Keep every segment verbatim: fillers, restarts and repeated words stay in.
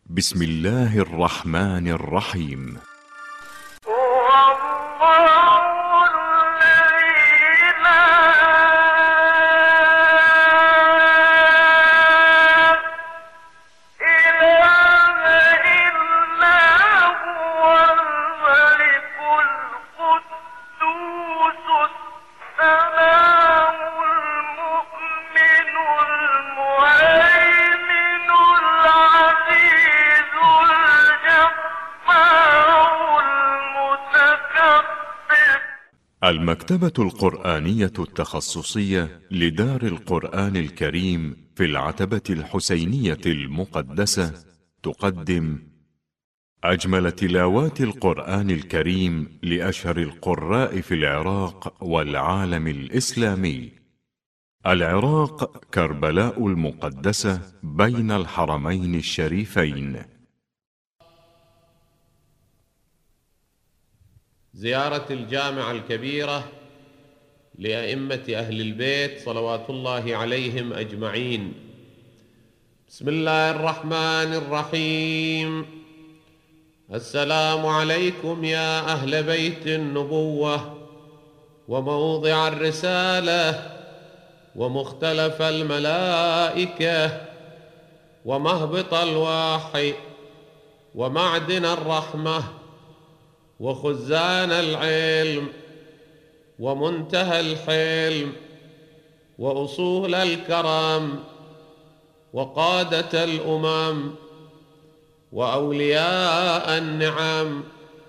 بسم الله الرحمن الرحيم. المكتبة القرآنية التخصصية لدار القرآن الكريم في العتبة الحسينية المقدسة تقدم أجمل تلاوات القرآن الكريم لأشهر القراء في العراق والعالم الإسلامي. العراق كربلاء المقدسة بين الحرمين الشريفين. زيارة الجامعة الكبيرة لأئمة أهل البيت صلوات الله عليهم أجمعين. بسم الله الرحمن الرحيم. السلام عليكم يا أهل بيت النبوة وموضع الرسالة ومختلف الملائكة ومهبط الوحي ومعدن الرحمة وخزان العلم ومنتهى الحلم وأصول الكرم وقادة الأمم وأولياء النعم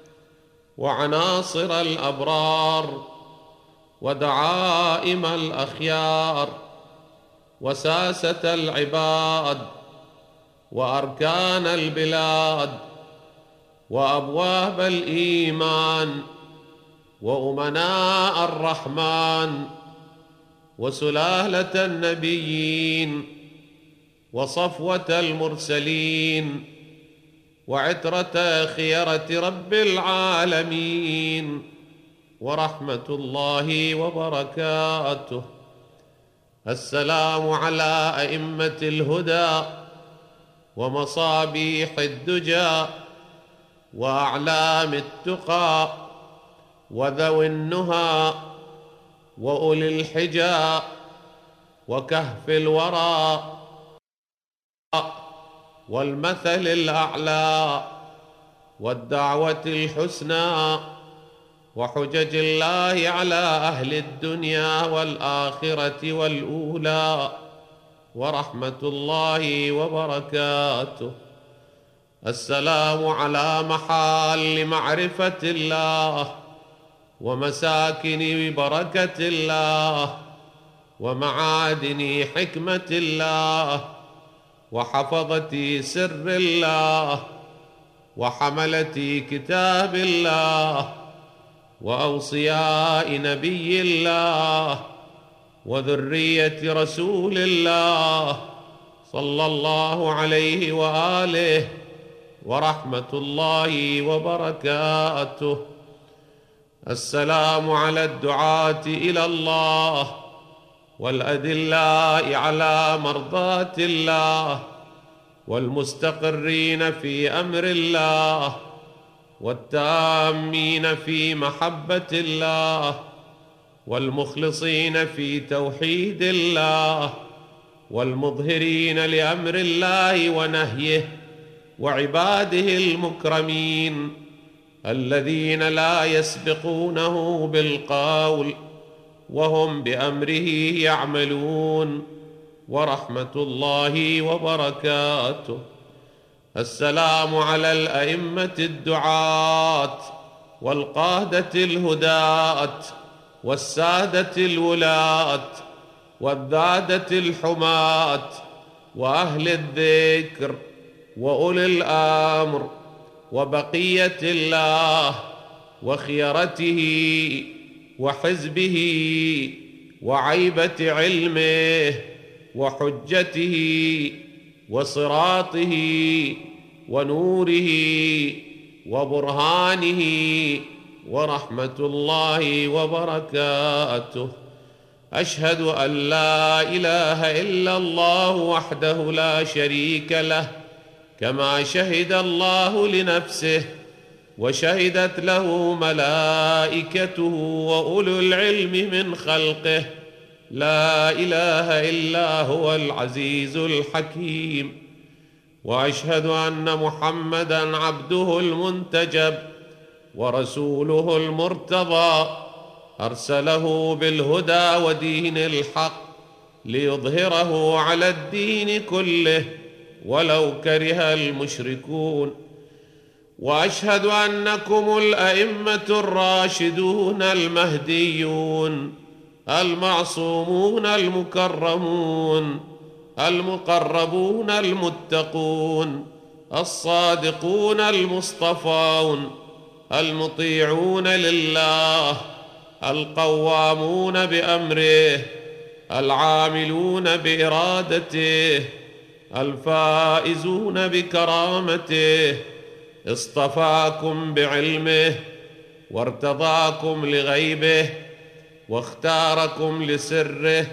وعناصر الأبرار ودعائم الأخيار وساسة العباد وأركان البلاد وأبواب الإيمان وأمناء الرحمن وسلالة النبيين وصفوة المرسلين وعترة خيرة رب العالمين ورحمة الله وبركاته. السلام على أئمة الهدى ومصابيح الدجى وأعلام التقى وذوي النهى وأولي الحجى وكهف الورى والمثل الأعلى والدعوة الحسنى وحجج الله على أهل الدنيا والآخرة والأولى ورحمة الله وبركاته. السلام على محال معرفة الله ومساكن بركة الله ومعادن حكمة الله وحفظة سر الله وحملة كتاب الله وأوصياء نبي الله وذرية رسول الله صلى الله عليه وآله ورحمة الله وبركاته. السلام على الدعاة إلى الله والأدلاء على مرضاة الله والمستقرين في أمر الله والتامين في محبة الله والمخلصين في توحيد الله والمظهرين لأمر الله ونهيه وعباده المكرمين الذين لا يسبقونه بالقول وهم بأمره يعملون ورحمة الله وبركاته. السلام على الأئمة الدعاة والقادة الهداة والسادة الولاة والذادة الحماة وأهل الذكر وأولي الأمر وبقية الله وخيرته وحزبه وعيبة علمه وحجته وصراطه ونوره وبرهانه ورحمة الله وبركاته. أشهد أن لا إله إلا الله وحده لا شريك له كما شهد الله لنفسه وشهدت له ملائكته وأولو العلم من خلقه: لا إله إلا هو العزيز الحكيم. وأشهد أن محمدًا عبده المنتجب ورسوله المرتضى، أرسله بالهدى ودين الحق ليظهره على الدين كله ولو كره المشركون. وأشهد أنكم الأئمة الراشدون المهديون المعصومون المكرمون المقربون المتقون الصادقون المصطفون المطيعون لله القوامون بأمره العاملون بإرادته الفائزون بكرامته. اصطفاكم بعلمه وارتضاكم لغيبه واختاركم لسره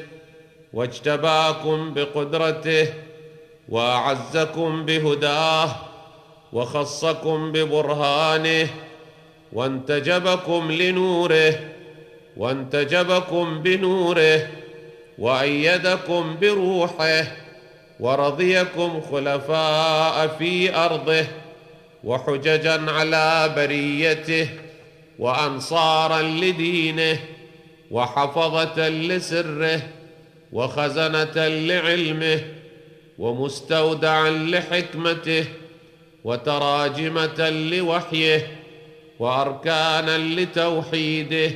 واجتباكم بقدرته وأعزكم بهداه وخصكم ببرهانه وانتجبكم لنوره وانتجبكم بنوره وأيدكم بروحه ورضيكم خلفاء في أرضه وحججا على بريته وأنصارا لدينه وحفظة لسره وخزنة لعلمه ومستودعا لحكمته وتراجمة لوحيه وأركانا لتوحيده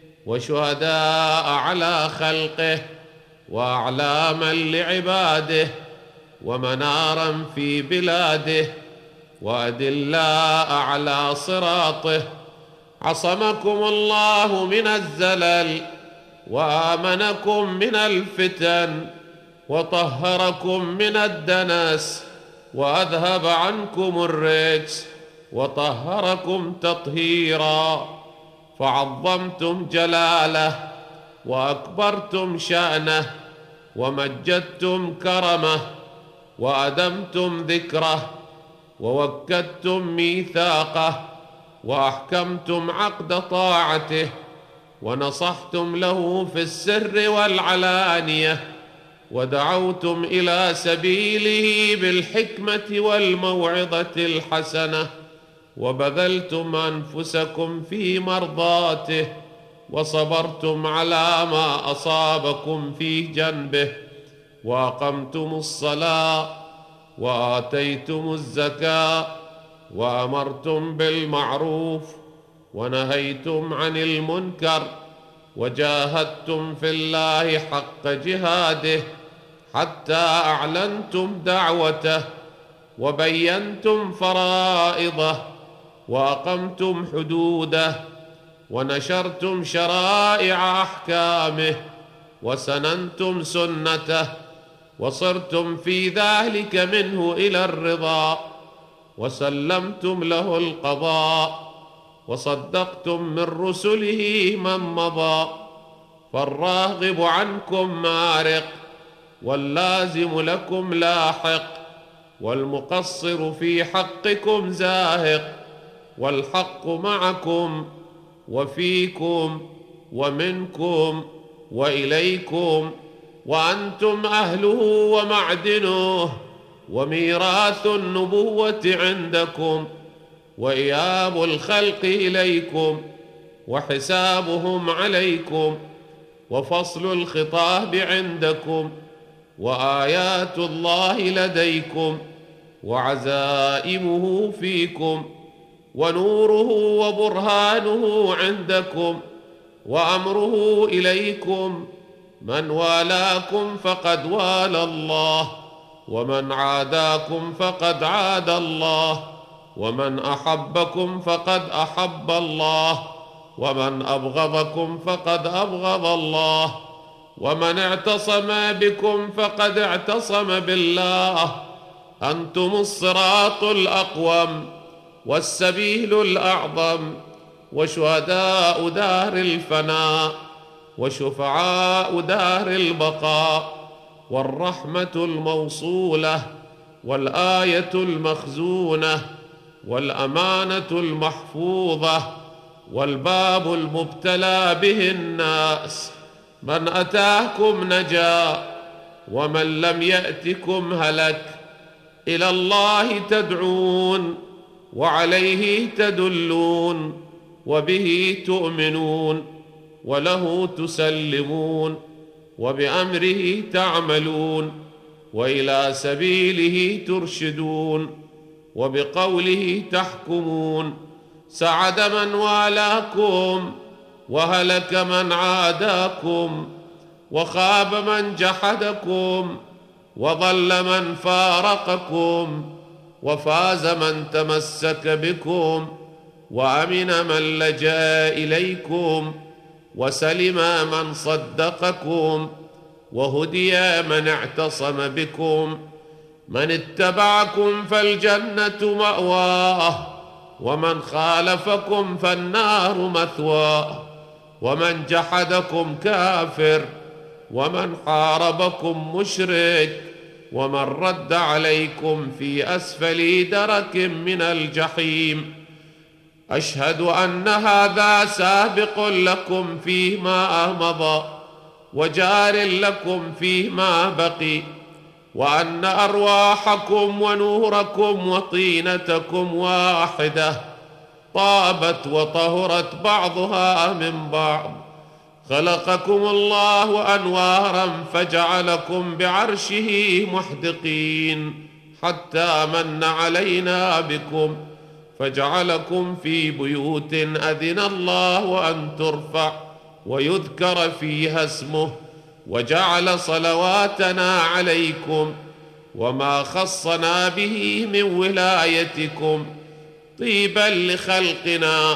وشهداء على خلقه وأعلاما لعباده ومنارا في بلاده وأدلاء على صراطه. عصمكم الله من الزلل وآمنكم من الفتن وطهركم من الدنس وأذهب عنكم الرجس وطهركم تطهيرا، فعظمتم جلاله وأكبرتم شأنه ومجدتم كرمه وأدمتم ذكره ووكدتم ميثاقه وأحكمتم عقد طاعته ونصحتم له في السر والعلانية ودعوتم إلى سبيله بالحكمة والموعظة الحسنة وبذلتم أنفسكم في مرضاته وصبرتم على ما أصابكم في جنبه وأقمتم الصلاة وآتيتم الزكاة وأمرتم بالمعروف ونهيتم عن المنكر وجاهدتم في الله حق جهاده حتى أعلنتم دعوته وبينتم فرائضه وأقمتم حدوده ونشرتم شرائع أحكامه وسننتم سنته وصرتم في ذلك منه إلى الرضا وسلمتم له القضاء وصدقتم من رسله من مضى. فالراغب عنكم مارق واللازم لكم لاحق والمقصر في حقكم زاهق، والحق معكم وفيكم ومنكم وإليكم وأنتم أهله ومعدنه وميراث النبوة عندكم وإياب الخلق إليكم وحسابهم عليكم وفصل الخطاب عندكم وآيات الله لديكم وعزائمه فيكم ونوره وبرهانه عندكم وأمره إليكم. من والاكم فقد والى الله ومن عاداكم فقد عاد الله ومن أحبكم فقد أحب الله ومن أبغضكم فقد أبغض الله ومن اعتصم بكم فقد اعتصم بالله. أنتم الصراط الأقوم والسبيل الأعظم وشهداء دار الفناء وشفعاء دار البقاء والرحمة الموصولة والآية المخزونة والأمانة المحفوظة والباب المبتلى به الناس. من أتاكم نجا ومن لم يأتكم هلك. إلى الله تدعون وعليه تدلون وبه تؤمنون وله تسلمون وبأمره تعملون وإلى سبيله ترشدون وبقوله تحكمون. سعد من والاكم وهلك من عاداكم وخاب من جحدكم وضل من فارقكم وفاز من تمسك بكم وأمن من لجأ إليكم وسلم من صدقكم وهدي من اعتصم بكم. من اتبعكم فالجنة مأواه ومن خالفكم فالنار مثواه. ومن جحدكم كافر ومن حاربكم مشرك ومن رد عليكم في أسفل درك من الجحيم. أشهد أن هذا سابق لكم فيما مضى وجار لكم فيما بقي، وأن أرواحكم ونوركم وطينتكم واحدة طابت وطهرت بعضها من بعض. خلقكم الله أنوارا فجعلكم بعرشه محدقين حتى من علينا بكم فجعلكم في بيوت أذن الله أن ترفع ويذكر فيها اسمه وجعل صلواتنا عليكم وما خصنا به من ولايتكم طيبا لخلقنا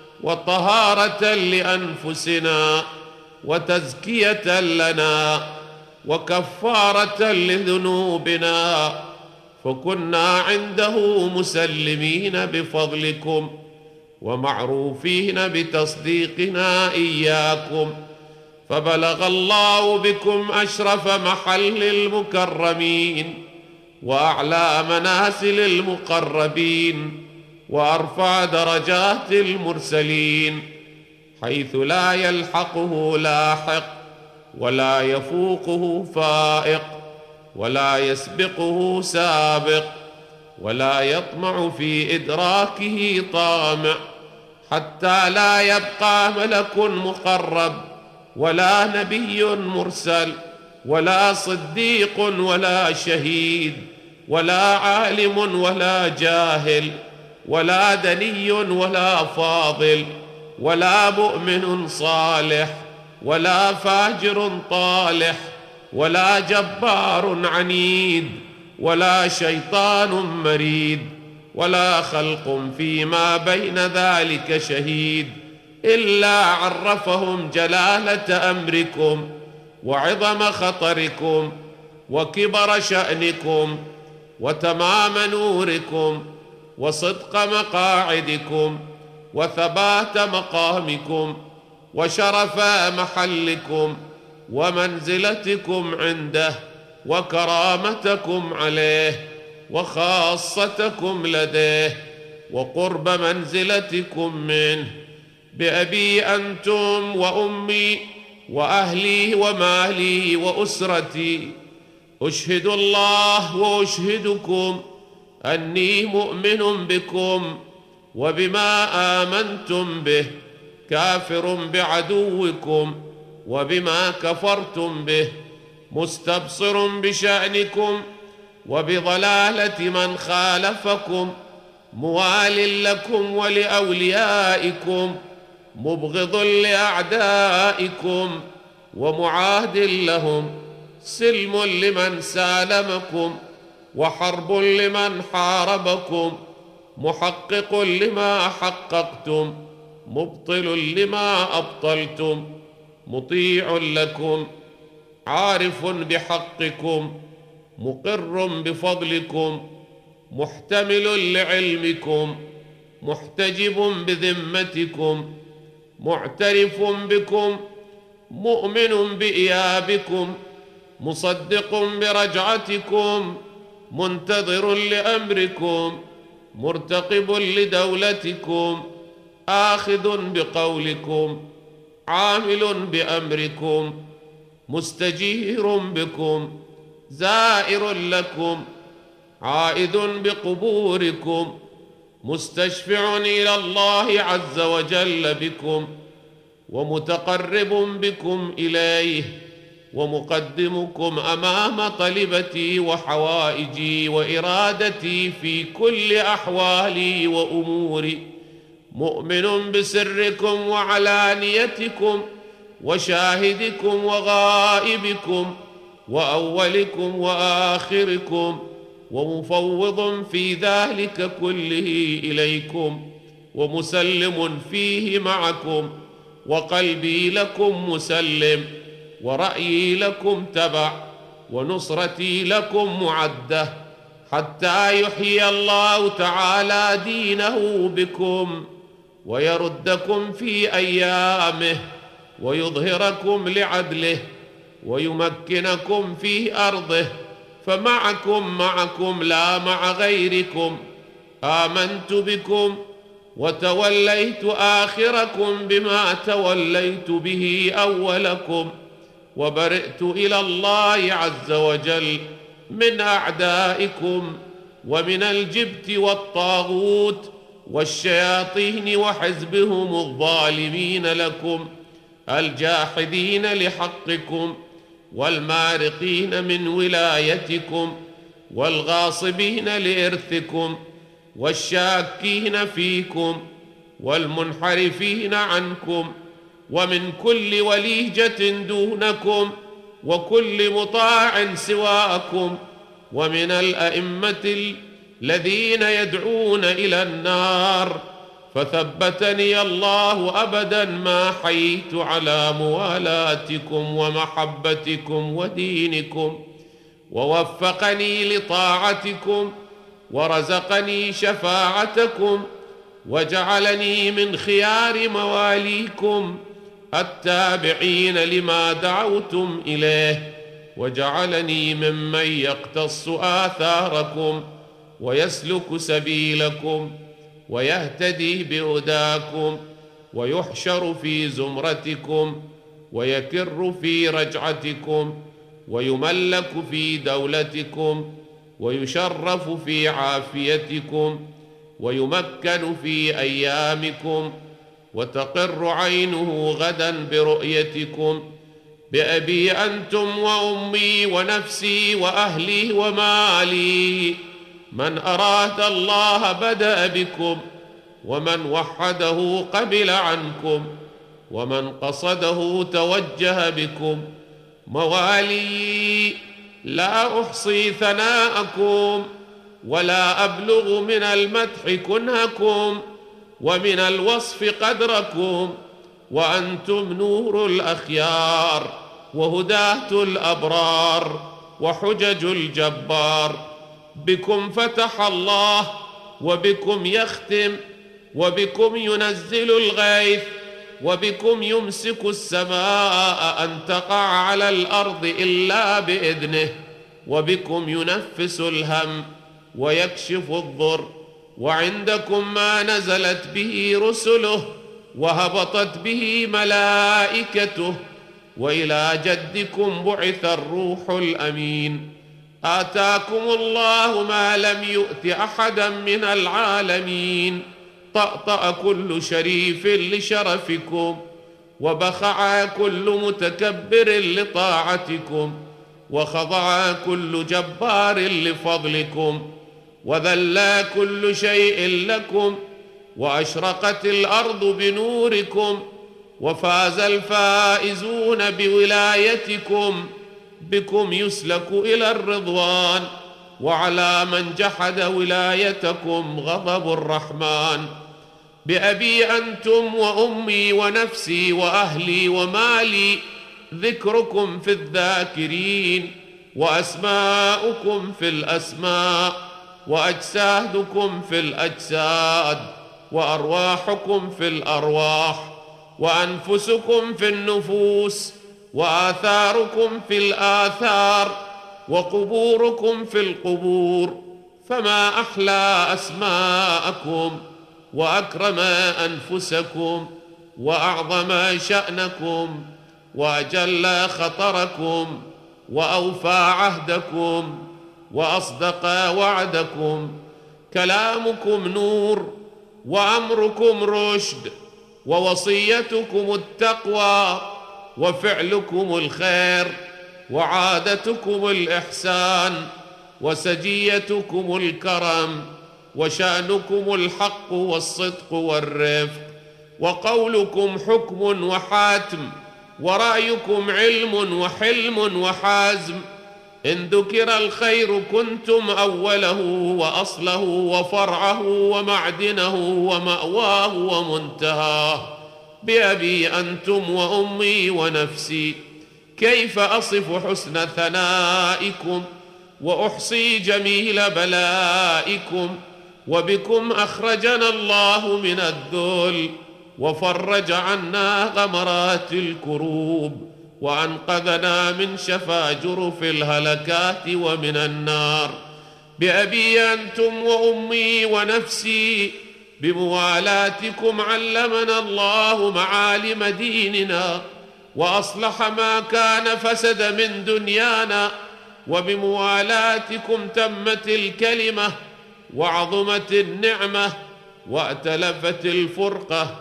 وطهارة لأنفسنا وتزكية لنا وكفارة لذنوبنا، فكنا عنده مسلمين بفضلكم ومعروفين بتصديقنا إياكم. فبلغ الله بكم أشرف محل المكرمين وأعلى منازل المقربين وأرفع درجات المرسلين، حيث لا يلحقه لاحق ولا يفوقه فائق ولا يسبقه سابق ولا يطمع في إدراكه طامع، حتى لا يبقى ملك مقرب ولا نبي مرسل ولا صديق ولا شهيد ولا عالم ولا جاهل ولا دني ولا فاضل ولا مؤمن صالح ولا فاجر طالح ولا جبار عنيد ولا شيطان مريد ولا خلق فيما بين ذلك شهيد، إلا عرفهم جلالة أمركم وعظم خطركم وكبر شأنكم وتمام نوركم وصدق مقاعدكم وثبات مقامكم وشرف محلكم ومنزلتكم عنده وكرامتكم عليه وخاصتكم لديه وقرب منزلتكم منه. بأبي أنتم وأمي وأهلي ومالي وأسرتي أشهد الله وأشهدكم أني مؤمن بكم وبما آمنتم به، كافر بعدوكم وبما كفرتم به، مستبصر بشأنكم وبضلالة من خالفكم، موال لكم ولأوليائكم، مبغض لأعدائكم ومعاد لهم، سلم لمن سالمكم وحرب لمن حاربكم، محقق لما حققتم، مبطل لما أبطلتم، مطيع لكم، عارف بحقكم، مقر بفضلكم، محتمل لعلمكم، محتجب بذمتكم، معترف بكم، مؤمن بإيابكم، مصدق برجعتكم، منتظر لأمركم، مرتقب لدولتكم، آخذ بقولكم، عامل بأمركم، مستجير بكم، زائر لكم، عائد بقبوركم، مستشفع إلى الله عز وجل بكم، ومتقرب بكم إليه، ومقدمكم أمام طلبتي وحوائجي وإرادتي في كل أحوالي وأموري، مؤمن بسركم وعلانيتكم، وشاهدكم وغائبكم، وأولكم وآخركم، ومفوض في ذلك كله إليكم، ومسلم فيه معكم، وقلبي لكم مسلم، ورأيي لكم تبع، ونصرتي لكم معدة، حتى يحيي الله تعالى دينه بكم، ويردكم في أيامه، ويظهركم لعدله، ويمكنكم في أرضه، فمعكم معكم لا مع غيركم. آمنت بكم وتوليت آخركم بما توليت به أولكم، وبرئت إلى الله عز وجل من أعدائكم، ومن الجبت والطاغوت والشياطين وحزبهم الظالمين لكم، الجاحدين لحقكم، والمارقين من ولايتكم، والغاصبين لإرثكم، والشاكين فيكم، والمنحرفين عنكم، ومن كل وليجة دونكم، وكل مطاع سواكم، ومن الأئمة الذين يدعون إلى النار. فثبتني الله أبدا ما حييت على موالاتكم ومحبتكم ودينكم، ووفقني لطاعتكم، ورزقني شفاعتكم، وجعلني من خيار مواليكم التابعين لما دعوتم إليه، وجعلني ممن يقتص آثاركم، ويسلك سبيلكم، ويهتدي بهداكم، ويحشر في زمرتكم، ويكر في رجعتكم، ويملك في دولتكم، ويشرف في عافيتكم، ويمكن في أيامكم، وتقر عينه غدا برؤيتكم. بأبي أنتم وأمي ونفسي وأهلي ومالي، من أراد الله بدأ بكم، ومن وحده قبل عنكم، ومن قصده توجه بكم. موالي لا أحصي ثناءكم، ولا أبلغ من المدح كنهكم، ومن الوصف قدركم، وأنتم نور الأخيار، وهداة الأبرار، وحجج الجبار. بكم فتح الله، وبكم يختم، وبكم ينزل الغيث، وبكم يمسك السماء أن تقع على الأرض إلا بإذنه، وبكم ينفس الهم ويكشف الضر، وعندكم ما نزلت به رسله وهبطت به ملائكته، وإلى جدكم بعث الروح الأمين. آتاكم الله ما لم يؤت أحدا من العالمين، طأطأ كل شريف لشرفكم، وبخع كل متكبر لطاعتكم، وخضع كل جبار لفضلكم، وذل كل شيء لكم، وأشرقت الأرض بنوركم، وفاز الفائزون بولايتكم. بكم يسلك إلى الرضوان، وعلى من جحد ولايتكم غضب الرحمن. بأبي أنتم وأمي ونفسي وأهلي ومالي، ذكركم في الذاكرين، وأسماؤكم في الأسماء، وأجسادكم في الأجساد، وأرواحكم في الأرواح، وأنفسكم في النفوس، وآثاركم في الآثار، وقبوركم في القبور، فما أحلى أسماءكم وأكرم أنفسكم وأعظم شأنكم وأجل خطركم وأوفى عهدكم وأصدق وعدكم. كلامكم نور وأمركم رشد ووصيتكم التقوى وفعلكم الخير وعادتكم الإحسان وسجيتكم الكرم وشأنكم الحق والصدق والرفق وقولكم حكم وحاتم ورأيكم علم وحلم وحازم. إن ذكر الخير كنتم أوله وأصله وفرعه ومعدنه ومأواه ومنتهاه. بأبي أنتم وأمي ونفسي كيف أصف حسن ثنائكم وأحصي جميل بلائكم. وبكم أخرجنا الله من الذل وفرج عنا غمرات الكروب وأنقذنا من شفاجرف الهلكات ومن النار. بأبي أنتم وأمي ونفسي بموالاتكم علمنا الله معالم ديننا وأصلح ما كان فسد من دنيانا. وبموالاتكم تمت الكلمة وعظمت النعمة وأتلفت الفرقة.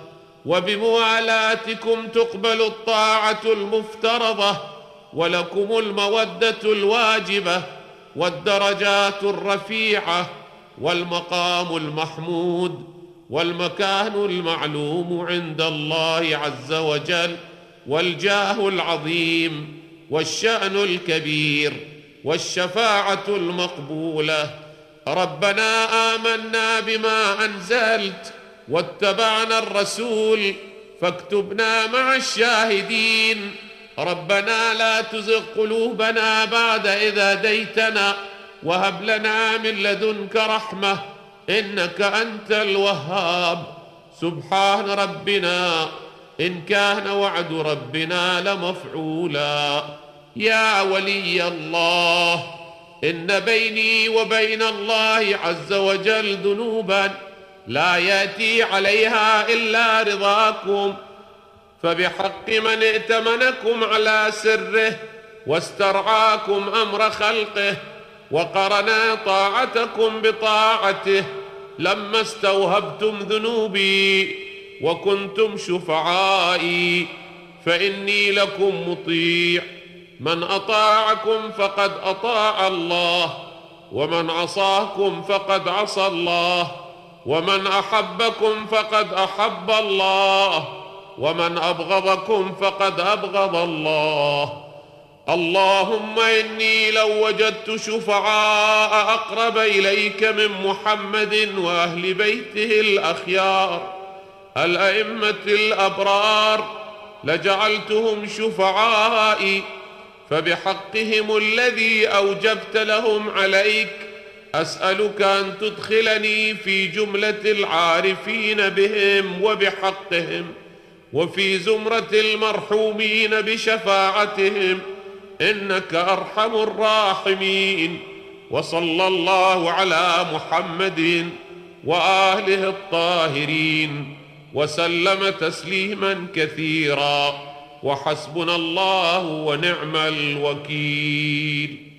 وبموالاتكم تقبل الطاعة المفترضة ولكم المودة الواجبة والدرجات الرفيعة والمقام المحمود والمكان المعلوم عند الله عز وجل والجاه العظيم والشأن الكبير والشفاعة المقبولة. ربنا آمنا بما أنزلت واتبعنا الرسول فاكتبنا مع الشاهدين. ربنا لا تزغ قلوبنا بعد إذ هديتنا وهب لنا من لدنك رحمة إنك أنت الوهاب. سبحان ربنا إن كان وعد ربنا لمفعولا. يا ولي الله إن بيني وبين الله عز وجل ذنوبا لا يأتي عليها إلا رضاكم، فبحق من ائتمنكم على سره واسترعاكم أمر خلقه وقرنا طاعتكم بطاعته لما استوهبتم ذنوبي وكنتم شفعائي، فإني لكم مطيع. من أطاعكم فقد أطاع الله ومن عصاكم فقد عصى الله ومن أحبكم فقد أحب الله ومن أبغضكم فقد أبغض الله. اللهم إني لو وجدت شفعاء أقرب إليك من محمد وأهل بيته الأخيار الأئمة الأبرار لجعلتهم شفعائي، فبحقهم الذي أوجبت لهم عليك أسألك أن تدخلني في جملة العارفين بهم وبحقهم وفي زمرة المرحومين بشفاعتهم إنك أرحم الراحمين. وصلى الله على محمد وآله الطاهرين وسلم تسليما كثيرا، وحسبنا الله ونعم الوكيل.